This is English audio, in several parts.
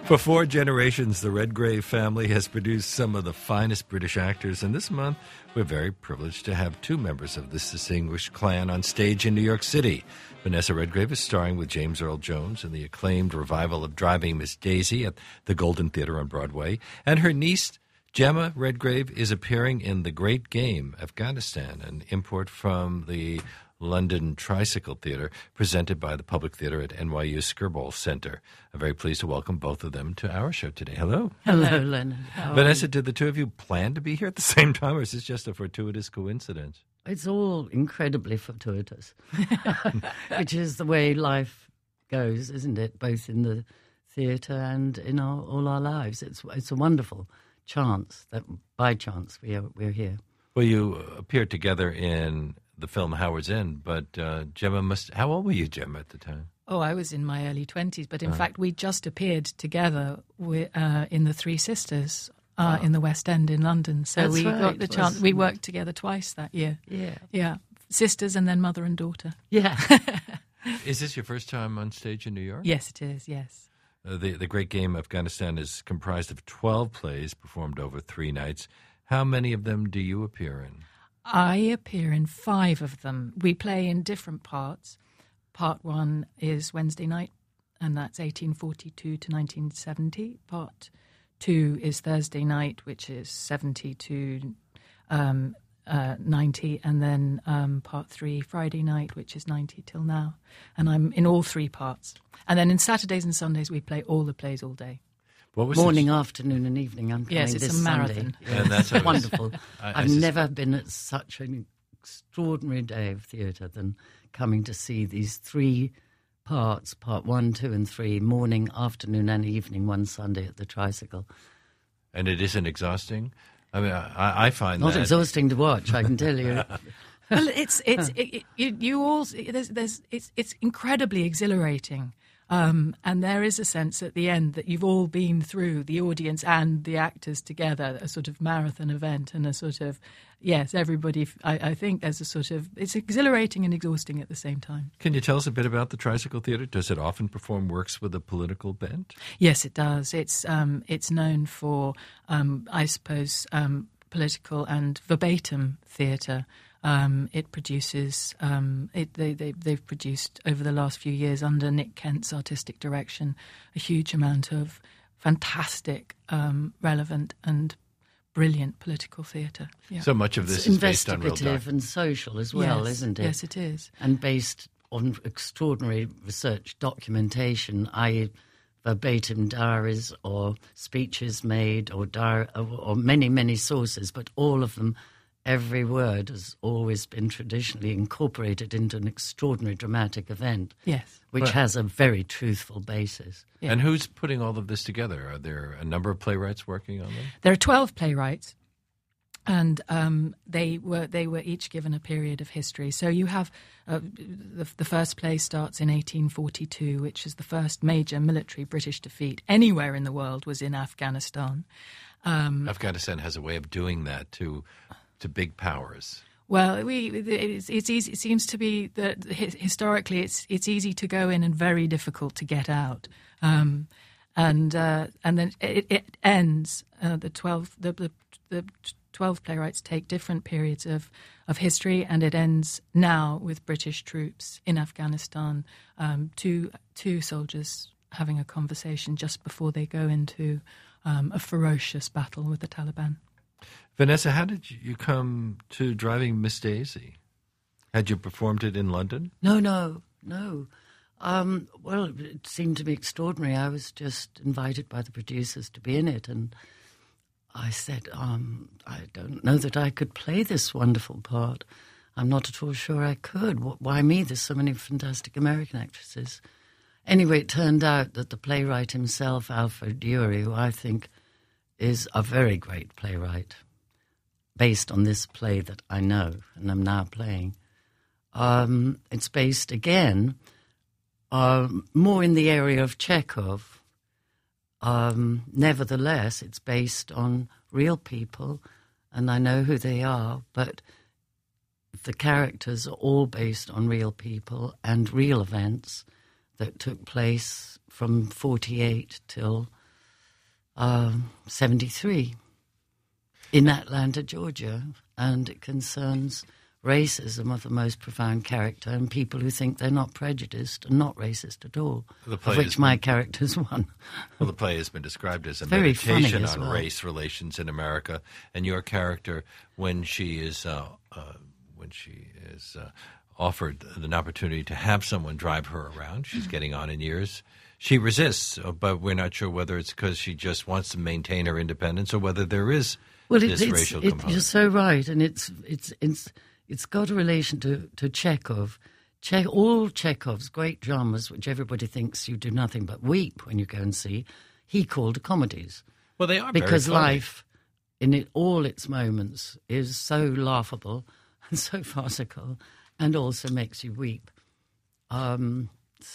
For 4 generations, the Redgrave family has produced some of the finest British actors, and this month we're very privileged to have 2 members of this distinguished clan on stage in New York City. Vanessa Redgrave is starring with James Earl Jones in the acclaimed revival of Driving Miss Daisy at the Golden Theatre on Broadway, and her niece, Gemma Redgrave, is appearing in The Great Game, Afghanistan, an import from the London Tricycle Theatre, presented by the Public Theatre at NYU Skirball Center. I'm very pleased to welcome both of them to our show today. Hello. Hello, Leonard. Vanessa, did the 2 of you plan to be here at the same time, or is this just a fortuitous coincidence? It's all incredibly fortuitous, which is the way life goes, isn't it? Both in the theatre and in all our lives. It's a wonderful chance that by chance we're here. Well, you appeared together in the film Howard's End, but Gemma how old were you, Gemma, at the time? Oh, I was in my early 20s, but in fact we just appeared together in The Three Sisters in the West End in London. So That's we right. got the chance. We worked together twice that year. Yeah. Sisters and then mother and daughter. Yeah. Is this your first time on stage in New York? Yes, it is, yes. The Great Game, Afghanistan, is comprised of 12 plays performed over 3 nights. How many of them do you appear in? I appear in 5 of them. We play in different parts. Part 1 is Wednesday night, and that's 1842 to 1970. Part 2 is Thursday night, which is 70 to 90. And then Part 3, Friday night, which is 90 till now. And I'm in all 3 parts. And then in Saturdays and Sundays, we play all the plays all day. What was Morning, afternoon, and evening. I'm playing Yes, it's this a marathon. Sunday. And that's what Wonderful. I I've never been at such an extraordinary day of theatre than coming to see these 3 parts, part 1, 2, and 3, morning, afternoon, and evening, one Sunday at the Tricycle. And it isn't exhausting? I mean, I find Not that exhausting to watch, I can tell you. Well, it's incredibly exhilarating. And there is a sense at the end that you've all been through, the audience and the actors together, a sort of marathon event and a sort of, yes, everybody, I think there's a sort of, it's exhilarating and exhausting at the same time. Can you tell us a bit about the Tricycle Theatre? Does it often perform works with a political bent? Yes, it does. It's known for, I suppose, political and verbatim theatre. It produces. They've produced over the last few years under Nick Kent's artistic direction a huge amount of fantastic, relevant and brilliant political theatre. Yeah. So much of this is based on real investigative and social as well, Yes, isn't it? Yes, it is. And based on extraordinary research documentation, i.e. verbatim diaries or speeches made or many, many sources, but all of them, every word has always been traditionally incorporated into an extraordinary dramatic event. Yes. Which has a very truthful basis. Yeah. And who's putting all of this together? Are there a number of playwrights working on them? There are 12 playwrights, and they were each given a period of history. So you have the first play starts in 1842, which is the first major military British defeat anywhere in the world was in Afghanistan. Afghanistan has a way of doing that to big powers. Well, it's easy. It seems to be that historically it's easy to go in and very difficult to get out. And then it ends. The 12 playwrights take different periods of history, and it ends now with British troops in Afghanistan. Two soldiers having a conversation just before they go into a ferocious battle with the Taliban. Vanessa, how did you come to Driving Miss Daisy? Had you performed it in London? No. Well, it seemed to be extraordinary. I was just invited by the producers to be in it, and I said, I don't know that I could play this wonderful part. I'm not at all sure I could. Why me? There's so many fantastic American actresses. Anyway, it turned out that the playwright himself, Alfred Urey, who I think is a very great playwright, based on this play that I know and am now playing. It's based, again, more in the area of Chekhov. Nevertheless, it's based on real people, and I know who they are, but the characters are all based on real people and real events that took place from 48 till 73 in Atlanta, Georgia, and it concerns racism of the most profound character and people who think they're not prejudiced and not racist at all, of which my character's one. Well, the play has been described as a very meditation on well. race relations in America, and your character, when she is offered an opportunity to have someone drive her around, she's getting on in years, she resists, but we're not sure whether it's because she just wants to maintain her independence or whether there is this racial component. You're so right, and it's got a relation to Chekhov. All Chekhov's great dramas, which everybody thinks you do nothing but weep when you go and see, he called comedies. Well, they are because very funny. life, in all its moments, is so laughable and so farcical, and also makes you weep. Aren't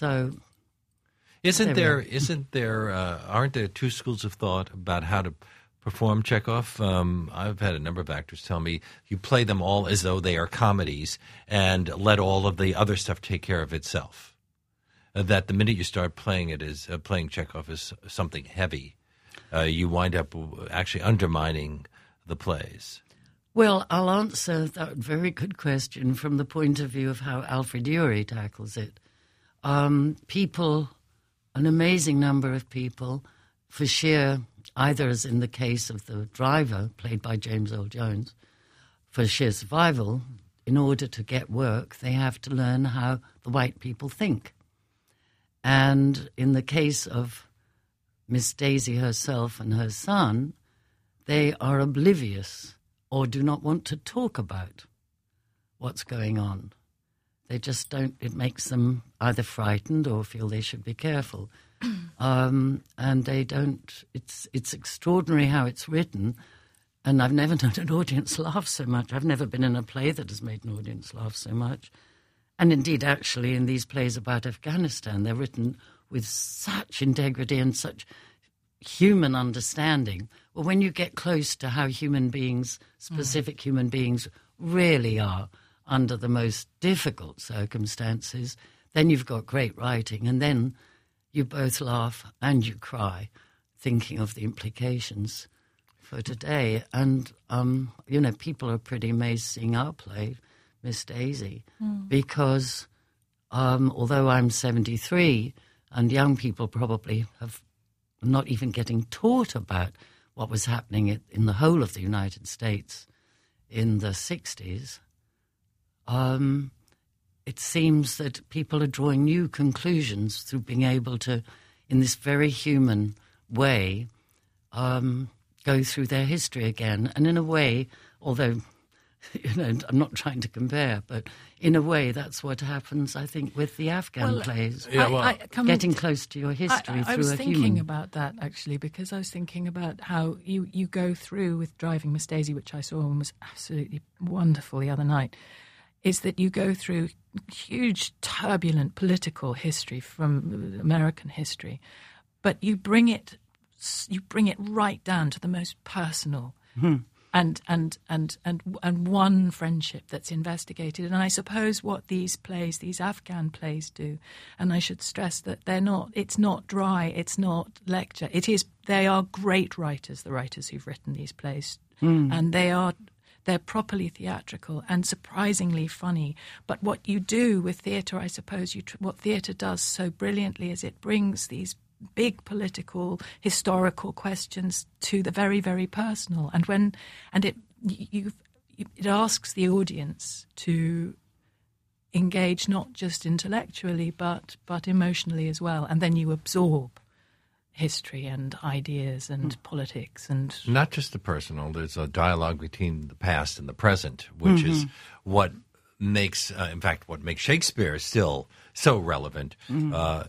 there two schools of thought about how to perform Chekhov? I've had a number of actors tell me you play them all as though they are comedies and let all of the other stuff take care of itself. That the minute you start playing it as playing Chekhov as something heavy, you wind up actually undermining the plays. Well, I'll answer that very good question from the point of view of how Alfred Uhry tackles it. People, an amazing number of people, for sheer, either as in the case of the driver, played by James Earl Jones, for sheer survival, in order to get work, they have to learn how the white people think. And in the case of Miss Daisy herself and her son, they are oblivious or do not want to talk about what's going on. They just don't. It makes them either frightened or feel they should be careful. And they don't. It's extraordinary how it's written. And I've never known an audience laugh so much. I've never been in a play that has made an audience laugh so much. And indeed, actually, in these plays about Afghanistan, they're written with such integrity and such human understanding. Well, when you get close to how human beings, specific human beings, really are under the most difficult circumstances, then you've got great writing. And then you both laugh and you cry, thinking of the implications for today. And, people are pretty amazed seeing our play, Miss Daisy, because although I'm 73 and young people probably have not even getting taught about what was happening in the whole of the United States in the 60s, it seems that people are drawing new conclusions through being able to, in this very human way, go through their history again. And in a way, although, I'm not trying to compare, but in a way that's what happens, I think, with the Afghan plays. Getting close to your history through a human. I was thinking about that, actually, because I was thinking about how you go through with Driving Miss Daisy, which I saw and was absolutely wonderful the other night, is that you go through huge, turbulent political history from American history, but you bring it right down to the most personal and one friendship that's investigated. And I suppose what these Afghan plays do, and I should stress that it's not dry, it's not lecture. They are great writers, the writers who've written these plays, and they're properly theatrical and surprisingly funny. But what you do with theatre, I suppose, what theatre does so brilliantly is it brings these big political, historical questions to the very, very personal. And it asks the audience to engage not just intellectually but emotionally as well. And then you absorb history and ideas and politics and not just the personal. There's a dialogue between the past and the present, which is what makes Shakespeare still so relevant. In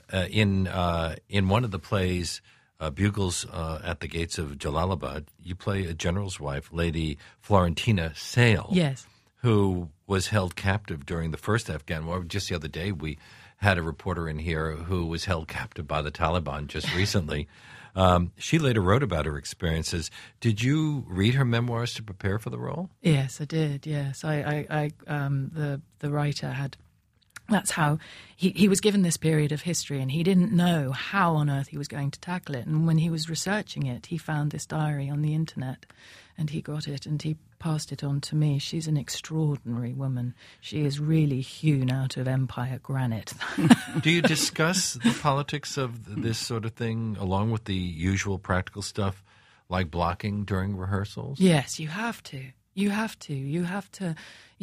one of the plays, Bugles at the Gates of Jalalabad, you play a general's wife, Lady Florentina Sale, yes, who was held captive during the first Afghan war. Just the other day, we had a reporter in here who was held captive by the Taliban just recently. She later wrote about her experiences. Did you read her memoirs to prepare for the role? Yes, I did. Yes, the writer had That's how he was given this period of history, and he didn't know how on earth he was going to tackle it. And when he was researching it, he found this diary on the internet, and he got it, and he passed it on to me. She's an extraordinary woman. She is really hewn out of empire granite. Do you discuss the politics of this sort of thing along with the usual practical stuff, like blocking during rehearsals? Yes, you have to. You have to. You have to.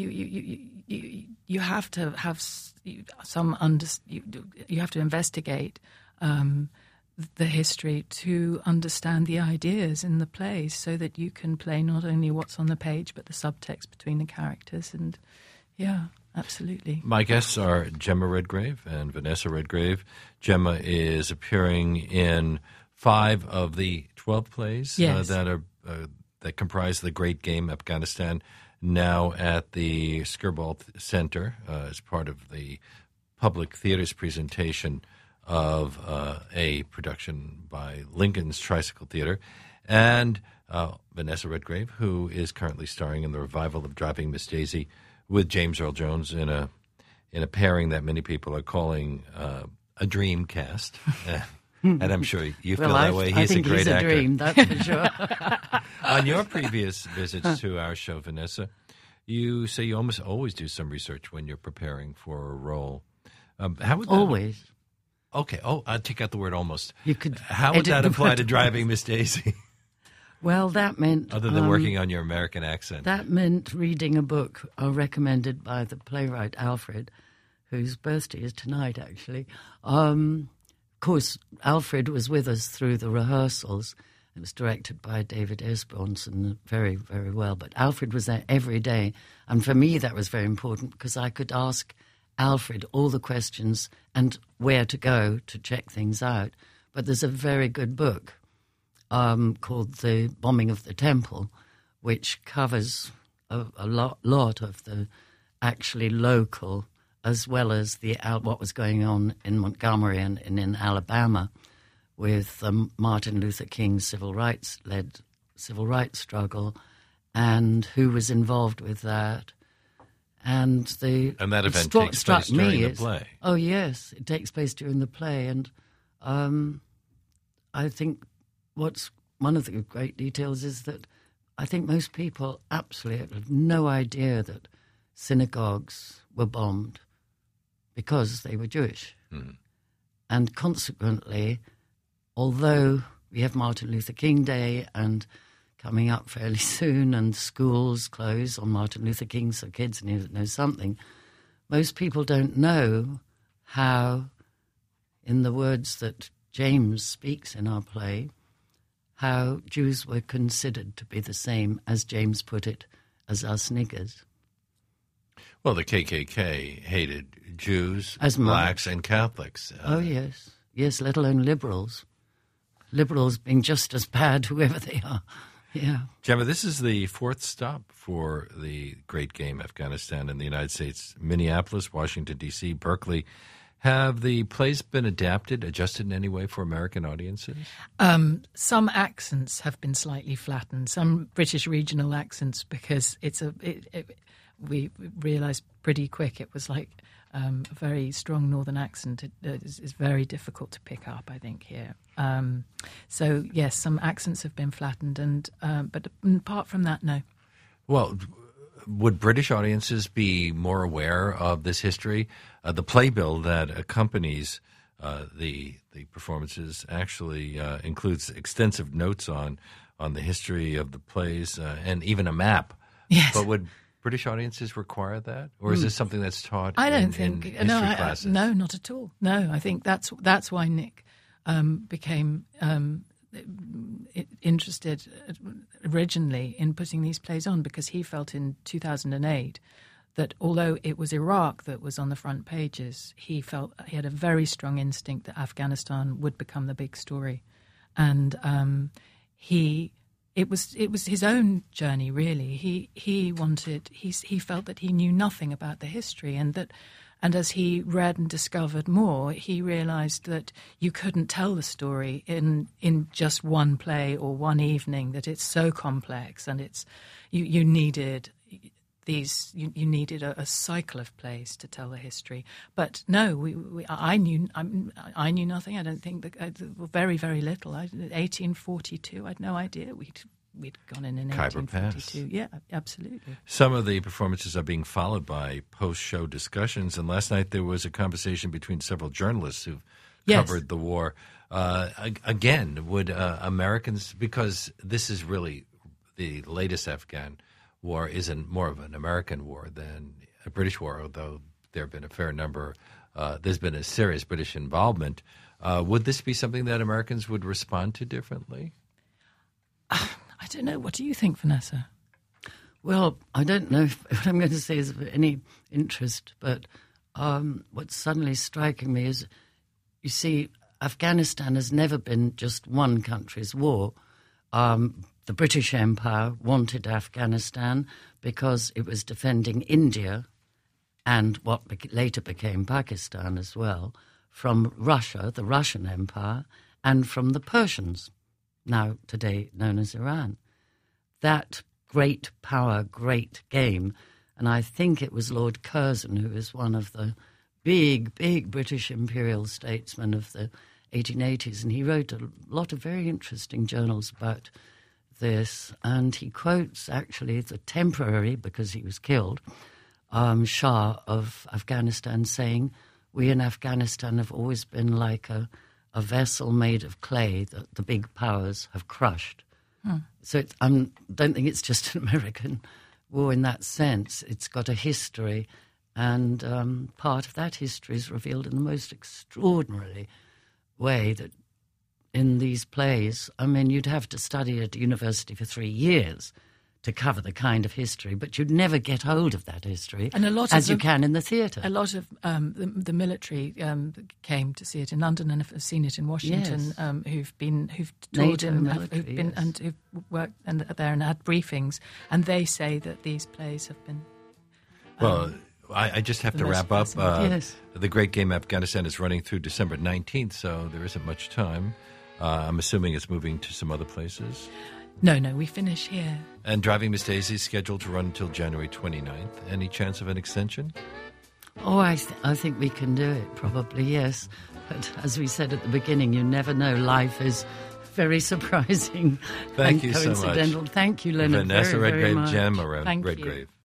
You have to have some you have to investigate the history to understand the ideas in the plays, so that you can play not only what's on the page but the subtext between the characters. And yeah, absolutely. My guests are Gemma Redgrave and Vanessa Redgrave. Gemma is appearing in 5 of the 12 plays that comprise the Great Game Afghanistan, now at the Skirball Center as part of the Public Theater's presentation of a production by Lincoln's Tricycle Theater, and Vanessa Redgrave, who is currently starring in the revival of Driving Miss Daisy with James Earl Jones in a pairing that many people are calling a dream cast. And I'm sure you feel that way. He's a great actor. Dream, that's for sure. On your previous visits to our show, Vanessa, you say you almost always do some research when you're preparing for a role. How would that, always? Okay. Oh, I'll take out the word almost. You could. How would that apply to Driving Miss Daisy? Well, that meant other than working on your American accent. That meant reading a book recommended by the playwright Alfred, whose birthday is tonight, actually. Of course, Alfred was with us through the rehearsals. It was directed by David Esbjornsen very, very well. But Alfred was there every day. And for me, that was very important because I could ask Alfred all the questions and where to go to check things out. But there's a very good book called The Bombing of the Temple, which covers a lot of the actually local, as well as what was going on in Montgomery and in Alabama with Martin Luther King's civil rights struggle and who was involved with that. And that event takes place during the play. Oh, yes, it takes place during the play. And I think what's one of the great details is that I think most people absolutely have no idea that synagogues were bombed because they were Jewish. Mm. And consequently, although we have Martin Luther King Day and coming up fairly soon and schools close on Martin Luther King so kids need to know something, most people don't know how, in the words that James speaks in our play, how Jews were considered to be the same, as James put it, as us niggers. Well, the KKK hated Jews, blacks, and Catholics. Oh, yes. Yes, let alone liberals. Liberals being just as bad, whoever they are. Yeah. Gemma, this is the 4th stop for the Great Game Afghanistan in the United States. Minneapolis, Washington, D.C., Berkeley. Have the plays been adjusted in any way for American audiences? Some accents have been slightly flattened, some British regional accents, because we realised pretty quick it was like a very strong northern accent. It is very difficult to pick up, I think, here. So, yes, some accents have been flattened, but apart from that, no. Well, would British audiences be more aware of this history? The playbill that accompanies the performances actually includes extensive notes on the history of the plays and even a map. Yes. But would British audiences require that? Or is this something that's taught in history classes? No, not at all. No, I think that's why Nick became interested originally in putting these plays on, because he felt in 2008 that although it was Iraq that was on the front pages, he felt he had a very strong instinct that Afghanistan would become the big story. And it was his own journey, really. He felt that he knew nothing about the history, and as he read and discovered more, he realized that you couldn't tell the story in just one play or one evening, that it's so complex, and you needed you needed a cycle of plays to tell the history. But no, I knew nothing. I don't think very, very little. 1842, I had no idea we'd gone in Khyber 1842. Pass. Yeah, absolutely. Some of the performances are being followed by post-show discussions, and last night there was a conversation between several journalists who've covered the war. Again, would Americans, because this is really the latest Afghan war, isn't more of an American war than a British war, although there have been a fair number, there's been a serious British involvement. Would this be something that Americans would respond to differently? I don't know. What do you think, Vanessa? Well, I don't know if what I'm going to say is of any interest, but what's suddenly striking me is, you see, Afghanistan has never been just one country's war. The British Empire wanted Afghanistan because it was defending India and what later became Pakistan as well, from Russia, the Russian Empire, and from the Persians, now today known as Iran. That great power, great game, and I think it was Lord Curzon, who is one of the big British imperial statesmen of the 1880s, and he wrote a lot of very interesting journals about this, and he quotes actually the temporary, because he was killed, Shah of Afghanistan saying, "We in Afghanistan have always been like a vessel made of clay that the big powers have crushed." So I don't think it's just an American war in that sense. It's got a history, and part of that history is revealed in the most extraordinary way that in these plays, I mean, you'd have to study at university for 3 years to cover the kind of history, but you'd never get hold of that history as you can in the theatre. A lot of the military came to see it in London and have seen it in Washington. Yes. Who've toured and who've worked there and had briefings, and they say that these plays have been. Well, I just have to wrap up. Yes. The Great Game Afghanistan is running through December 19th, so there isn't much time. I'm assuming it's moving to some other places. No, we finish here. And Driving Miss Daisy is scheduled to run until January 29th. Any chance of an extension? Oh, I think we can do it, probably, yes. But as we said at the beginning, you never know. Life is very surprising Thank and you so much. coincidental. Thank you, Leonard, Vanessa very, very Redgrave, much. Gem around Thank you. Redgrave.